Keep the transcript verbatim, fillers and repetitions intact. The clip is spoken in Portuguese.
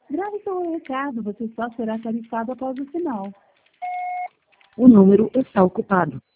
Grave seu recado, você só será tarifado após o sinal. O número está ocupado.